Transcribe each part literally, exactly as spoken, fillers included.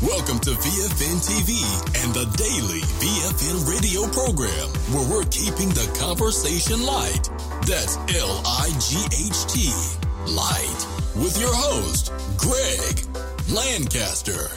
Welcome to V F N T V and the daily V F N radio program, where we're keeping the conversation light. That's L I G H T, light, with your host, Greg Lancaster.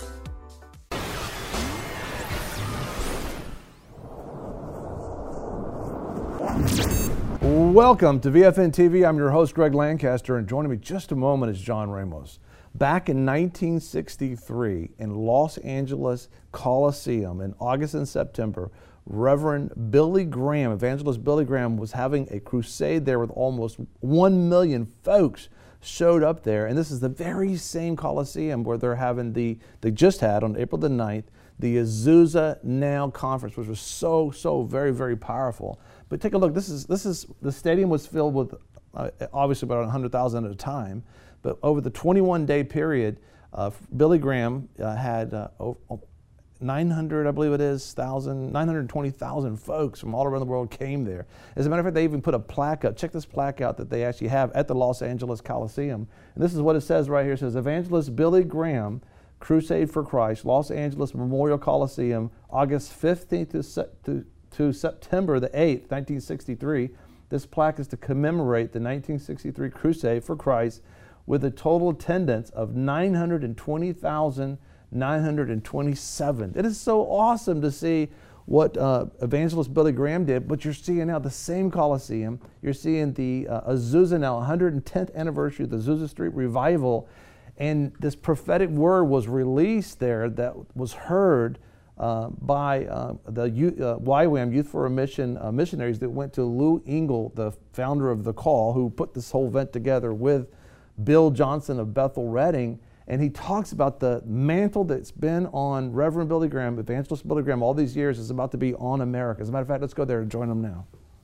Welcome to V F N T V. I'm your host, Greg Lancaster, and joining me just a moment is John Ramos. Back in nineteen sixty-three, in Los Angeles Coliseum, in August and September, Reverend Billy Graham, evangelist Billy Graham, was having a crusade there with almost one million folks showed up there. And this is the very same Coliseum where they're having the, they just had on April the ninth, the Azusa Now Conference, which was so, so very, very powerful. But take a look, this is, this is the stadium was filled with uh, obviously about one hundred thousand at a time. But over the twenty-one day period, uh, Billy Graham uh, had uh, nine hundred, I believe it is, thousand, nine hundred twenty thousand folks from all around the world came there. As a matter of fact, they even put a plaque up. Check this plaque out that they actually have at the Los Angeles Coliseum. And this is what it says right here. It says, Evangelist Billy Graham, Crusade for Christ, Los Angeles Memorial Coliseum, August fifteenth to, se- to, to September the eighth, nineteen sixty-three. This plaque is to commemorate the nineteen sixty-three Crusade for Christ, with a total attendance of nine hundred twenty thousand nine hundred twenty-seven. It is so awesome to see what uh, evangelist Billy Graham did, but you're seeing now the same Coliseum. You're seeing the uh, Azusa Now, one hundred tenth anniversary of the Azusa Street Revival, and this prophetic word was released there that was heard uh, by uh, the uh, Y WAM, Youth for a Mission uh, missionaries that went to Lou Engle, the founder of The Call, who put this whole event together with Bill Johnson of Bethel Redding, and he talks about the mantle that's been on Reverend Billy Graham, evangelist Billy Graham, all these years is about to be on America. As a matter of fact, let's go there and join them now.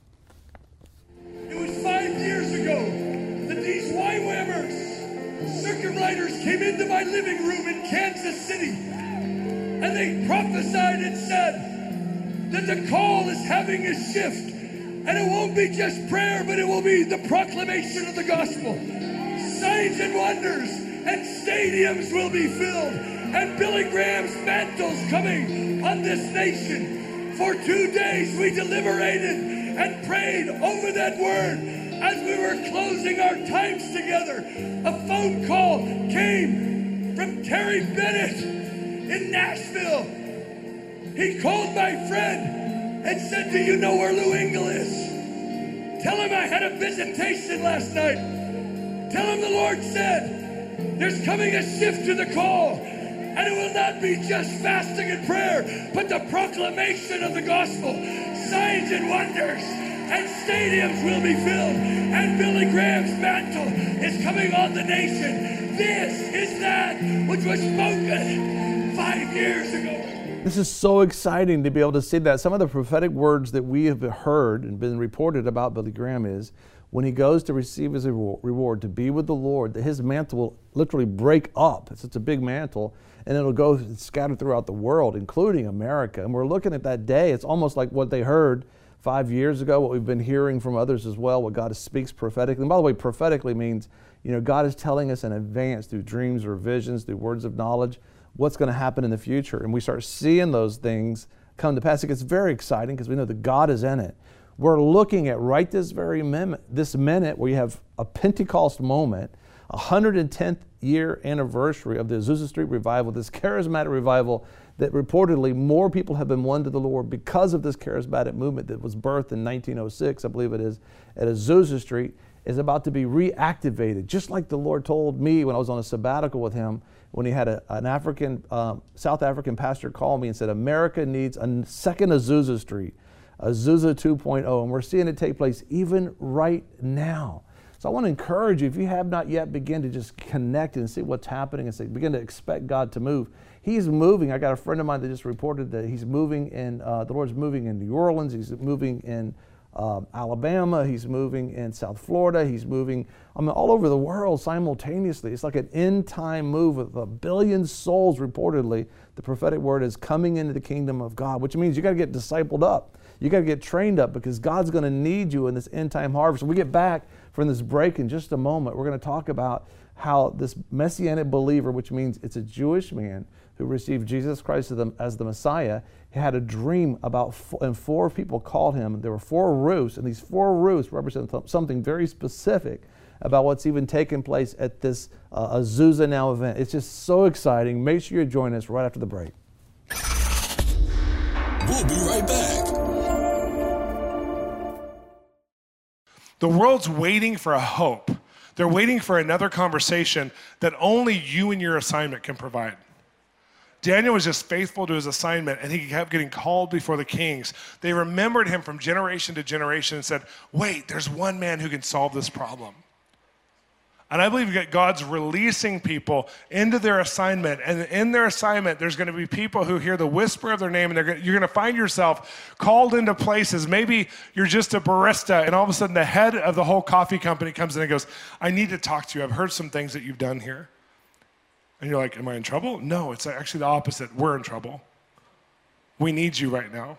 It was five years ago that these Y WAMers, circuit riders, came into my living room in Kansas City, and they prophesied and said that the call is having a shift, and it won't be just prayer, but it will be the proclamation of the gospel. Signs and wonders and stadiums will be filled, and Billy Graham's mantle's coming on this nation. For two days we deliberated and prayed over that word. As we were closing our times together, a phone call came from Terry Bennett in Nashville. He called my friend and said, "Do you know where Lou Engle is? Tell him I had a visitation last night. Tell him the Lord said there's coming a shift to the call, and it will not be just fasting and prayer, but the proclamation of the gospel. Signs and wonders and stadiums will be filled, and Billy Graham's mantle is coming on the nation. This is that which was spoken five years ago." This is so exciting to be able to see that. Some of the prophetic words that we have heard and been reported about Billy Graham is, when he goes to receive his reward, to be with the Lord, that his mantle will literally break up. It's such a big mantle, and it'll go scattered throughout the world, including America. And we're looking at that day. It's almost like what they heard five years ago, what we've been hearing from others as well, what God speaks prophetically. And by the way, prophetically means, you know, God is telling us in advance through dreams or visions, through words of knowledge, what's going to happen in the future. And we start seeing those things come to pass. It gets very exciting because we know that God is in it. We're looking at right this very minute, this minute where you have a Pentecost moment, one hundred tenth year anniversary of the Azusa Street Revival, this charismatic revival that reportedly more people have been won to the Lord because of this charismatic movement that was birthed in nineteen oh six, I believe it is, at Azusa Street, is about to be reactivated. Just like the Lord told me when I was on a sabbatical with him, when he had a, an African, um, South African pastor call me and said, America needs a second Azusa Street. Azusa two point oh, and we're seeing it take place even right now. So I want to encourage you, if you have not yet, begin to just connect and see what's happening and say, begin to expect God to move. He's moving. I got a friend of mine that just reported that he's moving in, uh, the Lord's moving in New Orleans, he's moving in uh, Alabama, he's moving in South Florida, he's moving I mean, all over the world simultaneously. It's like an end time move with a billion souls reportedly. The prophetic word is coming into the kingdom of God, which means you got to get discipled up. You got to get trained up because God's going to need you in this end time harvest. When we get back from this break in just a moment, we're going to talk about how this Messianic believer, which means it's a Jewish man who received Jesus Christ as the, as the Messiah, he had a dream about, four, and four people called him. There were four roofs, and these four roofs represent something very specific about what's even taking place at this uh, Azusa Now event. It's just so exciting. Make sure you join us right after the break. We'll be right back. The world's waiting for a hope. They're waiting for another conversation that only you and your assignment can provide. Daniel was just faithful to his assignment, and he kept getting called before the kings. They remembered him from generation to generation and said, wait, there's one man who can solve this problem. And I believe that God's releasing people into their assignment. And in their assignment, there's going to be people who hear the whisper of their name, and they're going to, you're going to find yourself called into places. Maybe you're just a barista, and all of a sudden the head of the whole coffee company comes in and goes, I need to talk to you. I've heard some things that you've done here. And you're like, am I in trouble? No, it's actually the opposite. We're in trouble. We need you right now.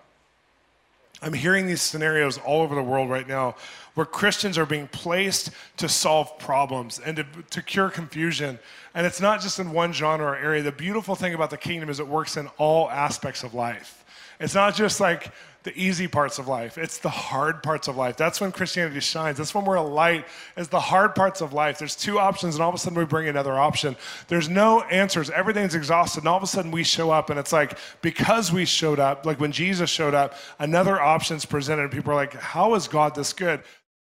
I'm hearing these scenarios all over the world right now where Christians are being placed to solve problems and to, to cure confusion. And it's not just in one genre or area. The beautiful thing about the kingdom is it works in all aspects of life. It's not just like the easy parts of life. It's the hard parts of life. That's when Christianity shines. That's when we're a light, is the hard parts of life. There's two options, and all of a sudden we bring another option. There's no answers. Everything's exhausted, and all of a sudden we show up, and it's like, because we showed up, like when Jesus showed up, another option's presented, and people are like, how is God this good?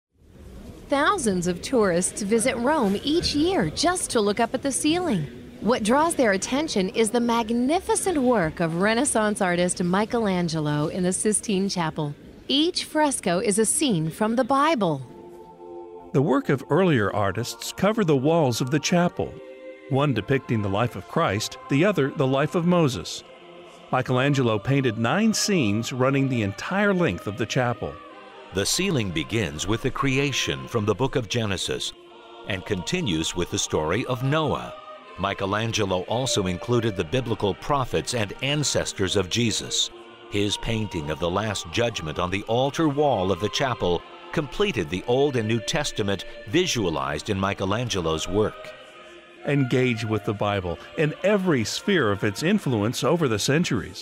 Thousands of tourists visit Rome each year just to look up at the ceiling. What draws their attention is the magnificent work of Renaissance artist Michelangelo in the Sistine Chapel. Each fresco is a scene from the Bible. The work of earlier artists cover the walls of the chapel, one depicting the life of Christ, the other the life of Moses. Michelangelo painted nine scenes running the entire length of the chapel. The ceiling begins with the creation from the book of Genesis and continues with the story of Noah. Michelangelo also included the biblical prophets and ancestors of Jesus. His painting of the Last Judgment on the altar wall of the chapel completed the Old and New Testament visualized in Michelangelo's work. Engage with the Bible in every sphere of its influence over the centuries.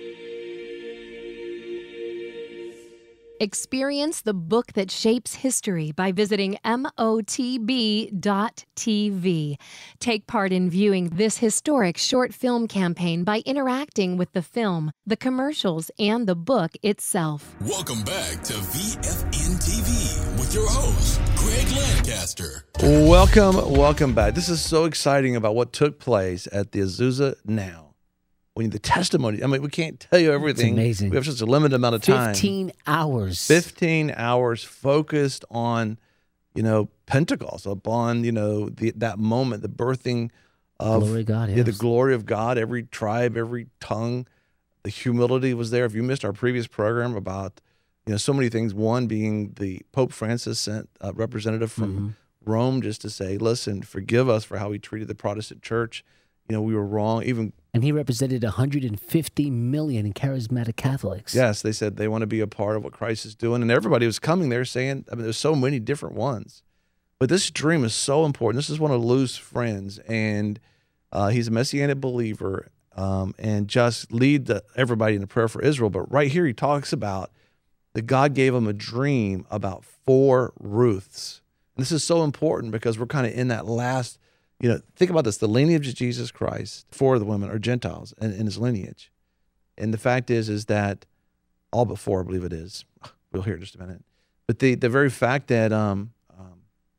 Experience the book that shapes history by visiting M O T B dot T V. Take part in viewing this historic short film campaign by interacting with the film, the commercials, and the book itself. Welcome back to V F N T V with your host, Greg Lancaster. Welcome, welcome back. This is so exciting about what took place at the Azusa Now. We need the testimony. I mean, we can't tell you everything. It's amazing. We have such a limited amount of time. Fifteen hours. Fifteen hours focused on, you know, Pentecost, upon, you know, the, that moment, the birthing of glory of God, yes. yeah, the glory of God. Every tribe, every tongue, the humility was there. If you missed our previous program about, you know, so many things. One being the Pope Francis sent a representative from mm-hmm. Rome just to say, listen, forgive us for how we treated the Protestant church. You know, we were wrong. Even and he represented one hundred fifty million charismatic Catholics. Yes, they said they want to be a part of what Christ is doing, and everybody was coming there saying, I mean, there's so many different ones. But this dream is so important. This is one of Lou's friends, and uh, he's a Messianic believer, um, and just lead the, everybody in a prayer for Israel. But right here, he talks about that God gave him a dream about four Ruths. And this is so important because we're kind of in that last. You know, think about this. The lineage of Jesus Christ, four of the women are Gentiles in, in his lineage. And the fact is, is that all but four, I believe it is. We'll hear in just a minute. But the, the very fact that um, um,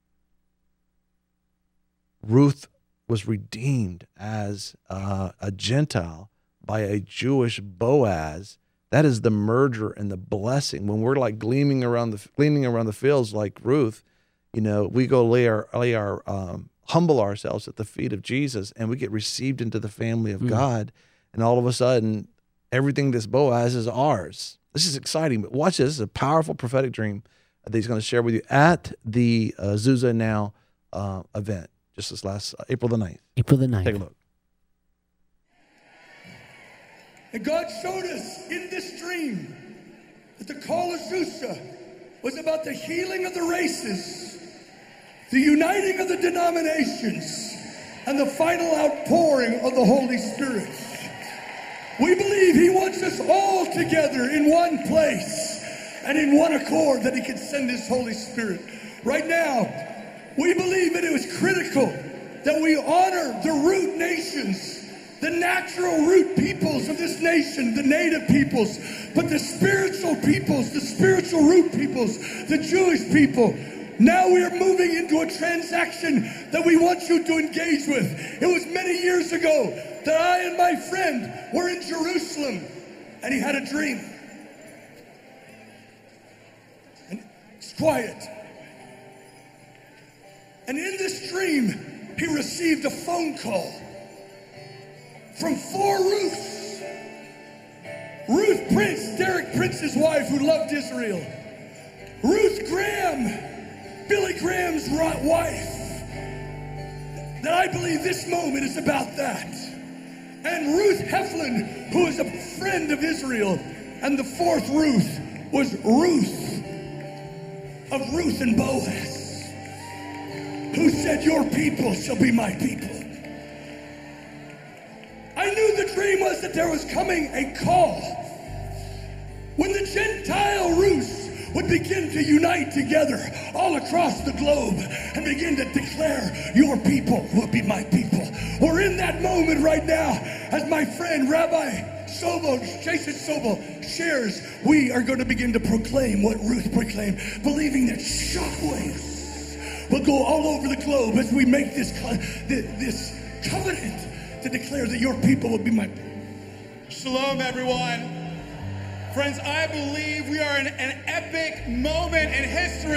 Ruth was redeemed as uh, a Gentile by a Jewish Boaz, that is the merger and the blessing. When we're like gleaming around the gleaming around the fields like Ruth, you know, we go lay our lay our um, humble ourselves at the feet of Jesus, and we get received into the family of mm. God, and all of a sudden, everything this Boaz is ours. This is exciting, but watch this. This is a powerful prophetic dream that he's going to share with you at the uh, Azusa Now uh, event, just this last uh, April the ninth. April the ninth. Take a look. And God showed us in this dream that the call of Shusha was about the healing of the races, the uniting of the denominations, and the final outpouring of the Holy Spirit. We believe he wants us all together in one place and in one accord, that he can send his Holy Spirit. Right now, we believe that it was critical that we honor the root nations, the natural root peoples of this nation, the native peoples, but the spiritual peoples, the spiritual root peoples, the Jewish people. Now we are moving into a transaction that we want you to engage with. It was many years ago that I and my friend were in Jerusalem, and he had a dream. And it's quiet. And in this dream, he received a phone call from four Ruths. Ruth Prince, Derek Prince's wife, who loved Israel. Ruth Graham, Billy Graham's wife. That I believe this moment is about that. And Ruth Heflin, who is a friend of Israel. And the fourth Ruth was Ruth of Ruth and Boaz, who said, your people shall be my people. I knew the dream was that there was coming a call when the Gentile Ruths would begin to unite together all across the globe and begin to declare, your people will be my people. We're in that moment right now, as my friend Rabbi Sobel, Jason Sobel shares, we are going to begin to proclaim what Ruth proclaimed, believing that shockwaves will go all over the globe as we make this, this covenant to declare that your people will be my people. Shalom, everyone. Friends, I believe we are in an epic moment in history,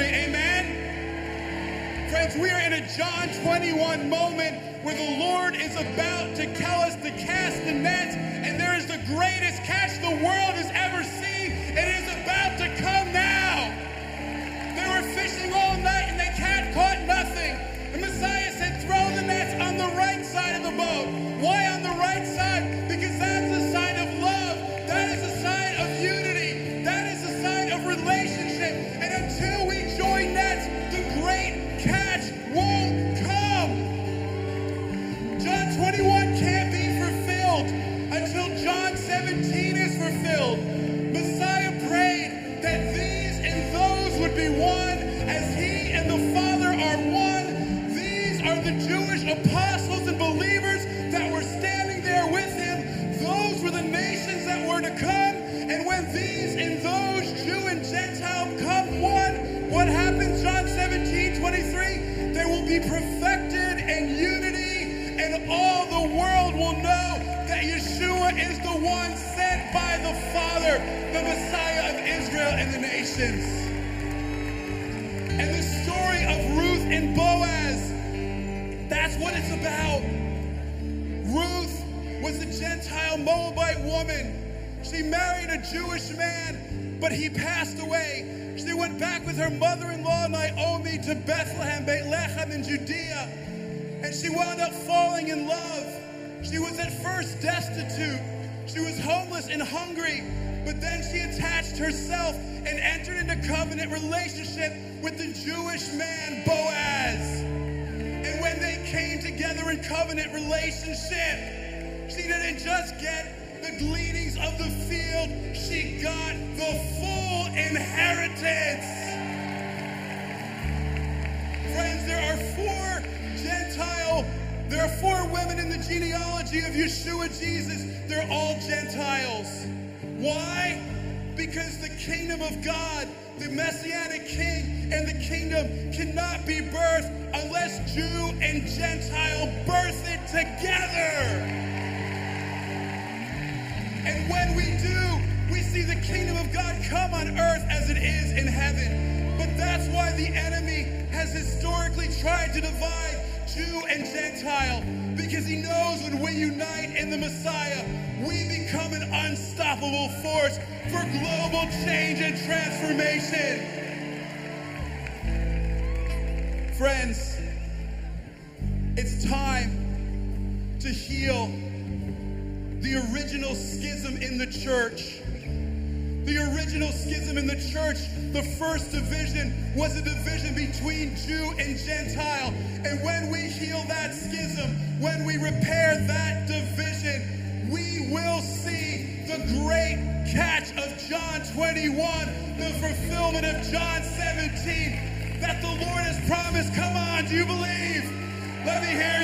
amen? Friends, we are in a John twenty-one moment where the Lord is about to tell us to cast the net, and there is the greatest catch the world has ever seen. It is about to come now. They were fishing all night and they can't caught nothing. The Messiah said, throw the nets on the right side of the boat. Why on the right side? Because that's a sign of love. That is a sign of unity. That is a sign of relationship. And until we join nets, the great catch won't come. John twenty-one can't be fulfilled until John seventeen is fulfilled. Messiah prayed that these and those would be one as he and the Father are one. These are the Jewish apostles and believers that were standing there with him. Those were the nations that were to come. And when these and those, Jew and Gentile, come one, what happens? John seventeen twenty-three, they will be perfected in unity, and all the world will know that Yeshua is the one sent by the Father, the Messiah of Israel and the nations. And the story of Ruth and Boaz, that's what it's about. Ruth was a Gentile Moabite woman. She married a Jewish man, but he passed away. She went back with her mother-in-law Naomi to Bethlehem, Bethlehem in Judea, and she wound up falling in love. She was at first destitute. She was homeless and hungry, but then she attached herself and entered into covenant relationship with the Jewish man Boaz. And when they came together in covenant relationship, she didn't just get the gleanings of the field, she got the full inheritance. Friends, there are four Gentile, there are four women in the genealogy of Yeshua Jesus. They're all Gentiles. Why? Because the kingdom of God, the Messianic King, and the kingdom cannot be birthed unless Jew and Gentile birth it together. And when we do, we see the kingdom of God come on earth as it is in heaven. But that's why the enemy has historically tried to divide Jew and Gentile, because he knows when we unite in the Messiah, we become an unstoppable force for global change and transformation. Friends, it's time to heal the original schism in the church. The original schism in the church, the first division, was a division between Jew and Gentile. And when we heal that schism, when we repair that division, we will see the great catch of John twenty-one, the fulfillment of John seventeen, that the Lord has promised. Come on, do you believe? Let me hear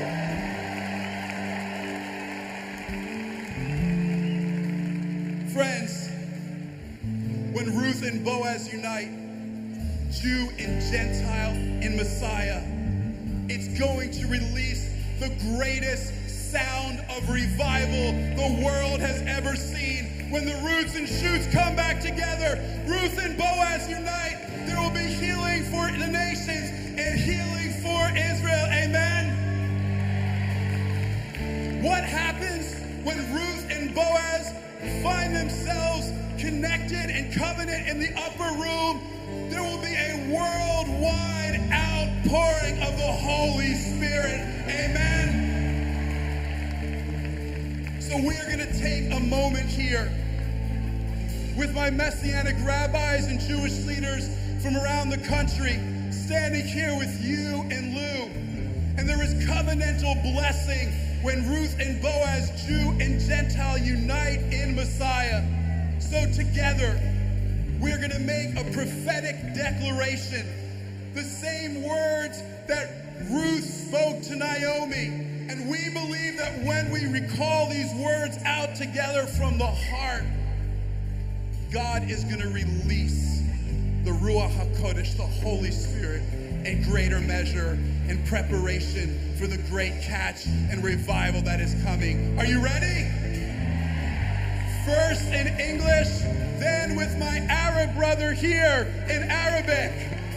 you. Friends, when Ruth and Boaz unite, Jew and Gentile in Messiah, it's going to release the greatest sound of revival the world has ever seen. When the roots and shoots come back together, Ruth and Boaz unite, there will be healing for the nations and healing for Israel. Amen. What happens when Ruth and Boaz find themselves connected and covenant in the upper room? There will be a worldwide outpouring of the Holy Spirit. Amen. So we're going to take a moment here with my Messianic rabbis and Jewish leaders from around the country, standing here with you and Lou. And there is covenantal blessing when Ruth and Boaz, Jew and Gentile, unite in Messiah. So together, we're going to make a prophetic declaration. The same words that Ruth spoke to Naomi. And we believe that when we recall these words out together from the heart, God is going to release the Ruach HaKodesh, the Holy Spirit, in greater measure in preparation for the great catch and revival that is coming. Are you ready? First in English, then with my Arab brother here in Arabic.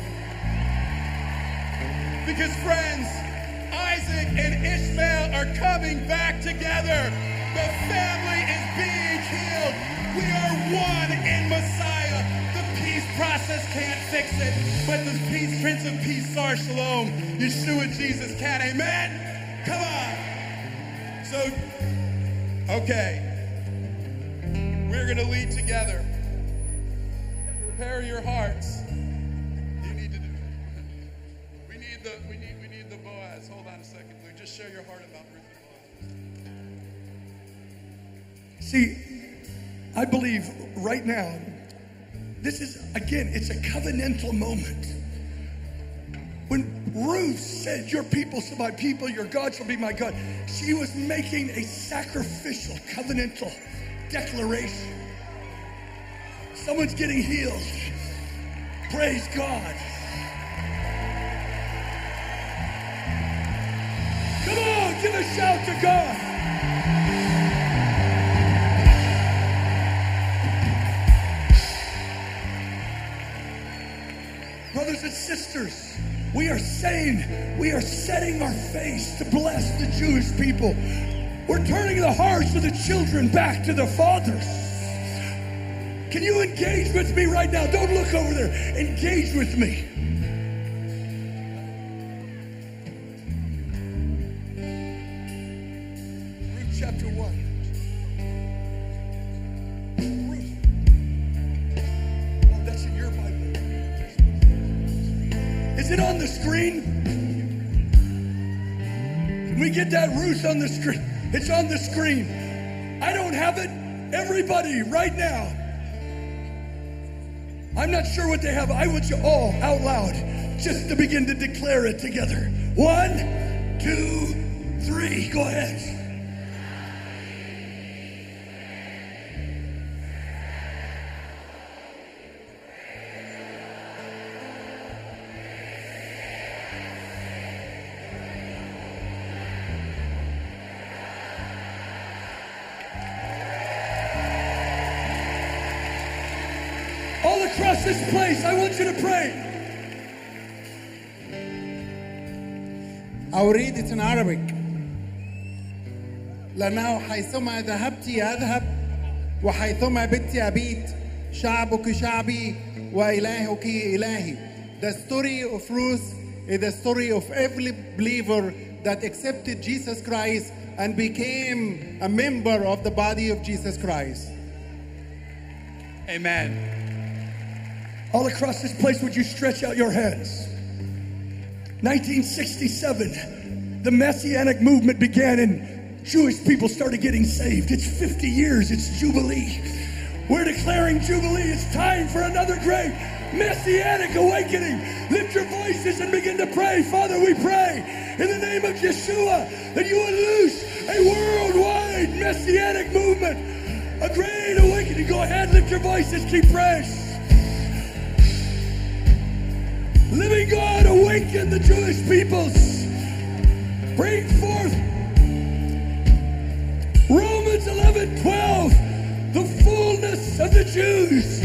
Because friends, Isaac and Ishmael are coming back together. The family is being healed. We are one in Messiah. The peace process can't fix it, but the peace, Prince of Peace, Sar Shalom, Yeshua Jesus can. Amen? Come on. So, okay. We're going to lead together. Prepare your hearts. You need to do it. We need the, we need, we need the Boaz. Hold on a second, Lou. Just share your heart about Ruth and Boaz. See, I believe right now, this is, again, it's a covenantal moment. When Ruth said, your people shall be my people, your God shall be my God, she was making a sacrificial, covenantal declaration. Someone's getting healed. Praise God. Come on, give a shout to God. Brothers and sisters, we are saying, we are setting our face to bless the Jewish people. We're turning the hearts of the children back to their fathers. Can you engage with me right now? Don't look over there. Engage with me. Ruth chapter one. Ruth. Oh, that's in your Bible. Is it on the screen? Can we get that Ruth on the screen? It's on the screen. I don't have it. Everybody, right now. I'm not sure what they have. I want you all out loud just to begin to declare it together. One, two, three. Go ahead. All across this place, I want you to pray. I'll read it in Arabic. لأنه حيثما ذهبت أذهب وحيثما بت أبيت شعبك شعبي وإلهك إلهي. The story of Ruth is the story of every believer that accepted Jesus Christ and became a member of the body of Jesus Christ. Amen. All across this place, would you stretch out your hands? nineteen sixty-seven, the Messianic movement began and Jewish people started getting saved. It's fifty years, it's Jubilee. We're declaring Jubilee. It's time for another great Messianic awakening. Lift your voices and begin to pray. Father, we pray in the name of Yeshua that you would loose a worldwide Messianic movement, a great awakening. Go ahead, lift your voices, keep praying. Living God, awaken the Jewish peoples. Bring forth Romans eleven twelve, the fullness of the Jews,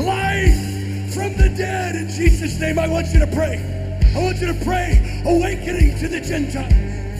life from the dead. In Jesus' name, I want you to pray. I want you to pray, awakening to the Gentiles.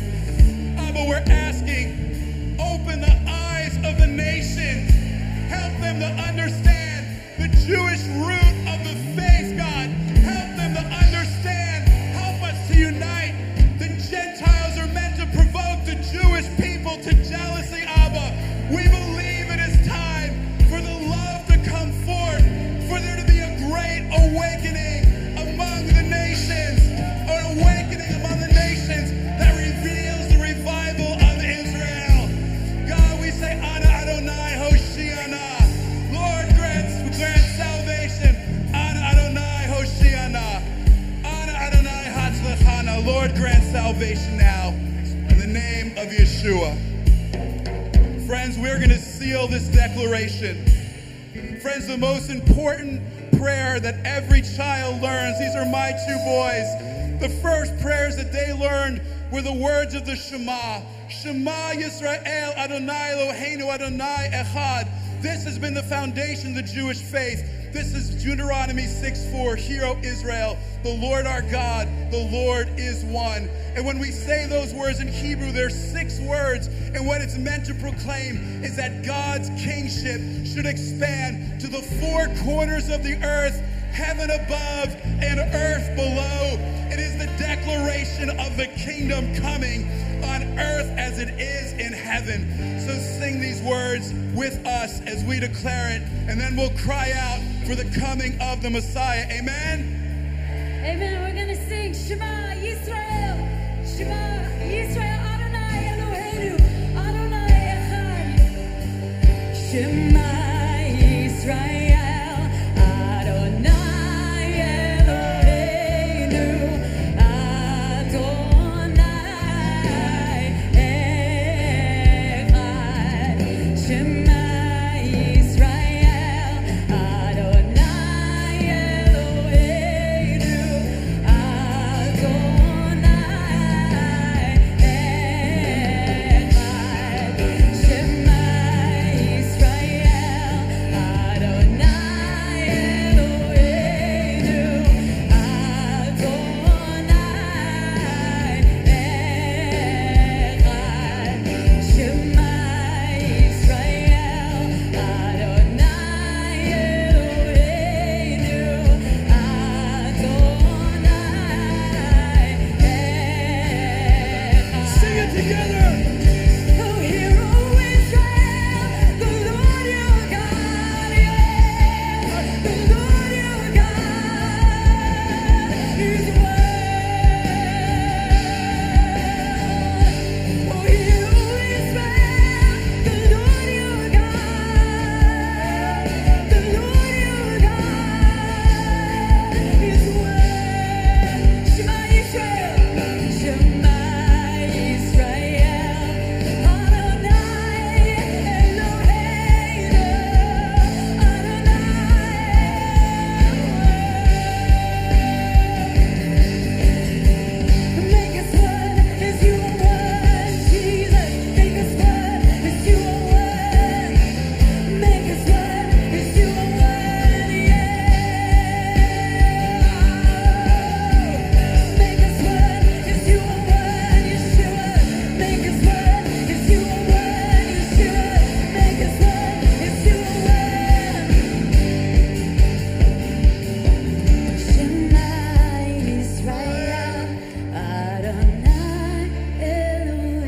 Abba, we're asking, open the eyes of the nations. Help them to understand the Jewish root of the faith, God. Help them to understand. Help us to unite. The Gentiles are meant to provoke the Jewish people to jealousy, Abba. We believe it is time for the love to come forth, for there to be a great awakening among the nations, an awakening among the nations that reveals the revival of Israel. God, we say, Ana Adonai Hoshiana. Lord, grant, grant salvation. Ana Adonai Hoshiana. Ana Adonai Hatzlechana. Lord, grant salvation now in the name of Yeshua. Friends, we're going to seal this declaration. Friends, the most important prayer that every child learns, these are my two boys. The first prayers that they learned were the words of the Shema. Shema Yisrael Adonai Eloheinu Adonai Echad. This has been the foundation of the Jewish faith. This is Deuteronomy six four. Hear, O Israel, the Lord our God, the Lord is one. And when we say those words in Hebrew, there's six words. And what it's meant to proclaim is that God's kingship should expand to the four corners of the earth, heaven above and earth below. It is the declaration of the kingdom coming on earth as it is in heaven. So sing these words with us as we declare it, and then we'll cry out for the coming of the Messiah. Amen? Amen. We're going to sing Shema Yisrael. Shema Yisrael Adonai Eloheinu Adonai Echad. Shema Yisrael.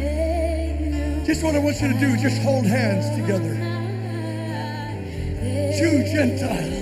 Just what I want you to do, just hold hands together. Jew, Gentile.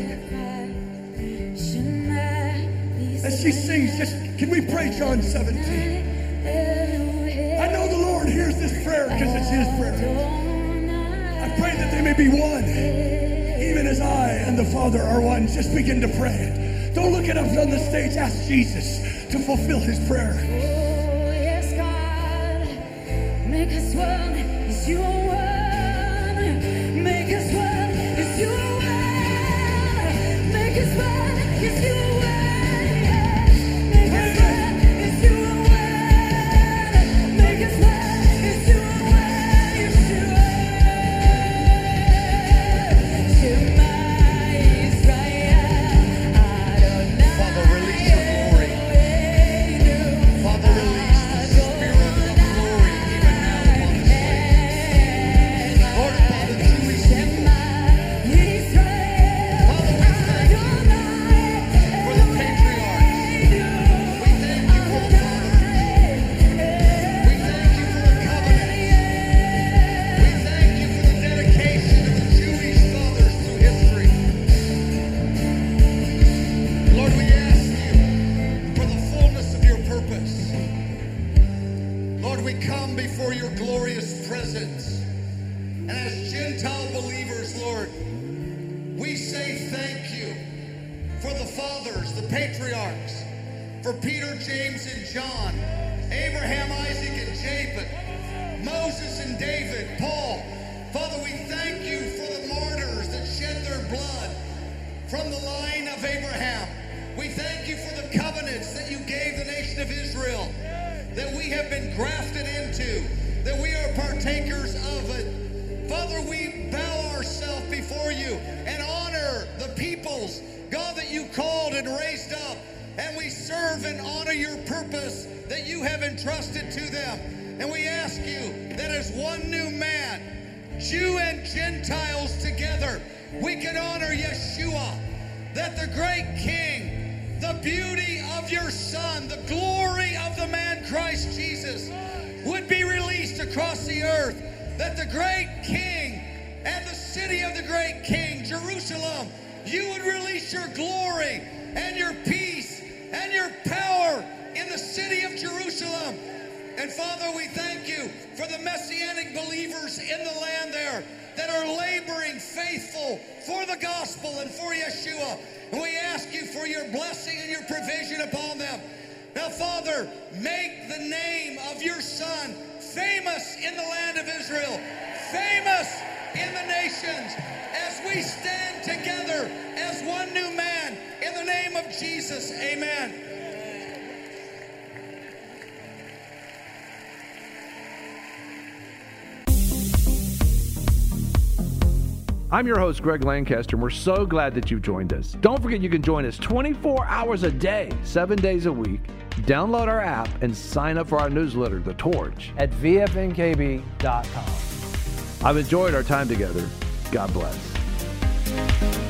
As she sings, just can we pray John seventeen? I know the Lord hears this prayer because it's his prayer. I pray that they may be one, even as I and the Father are one. Just begin to pray it. Don't look it up on the stage. Ask Jesus to fulfill his prayer. Oh, yes, God, make us one as you are one. Make us one as you are one. Make us one as you are one. I'm your host, Greg Lancaster, and we're so glad that you've joined us. Don't forget you can join us twenty-four hours a day, seven days a week. Download our app and sign up for our newsletter, The Torch, at v f n k b dot com. I've enjoyed our time together. God bless.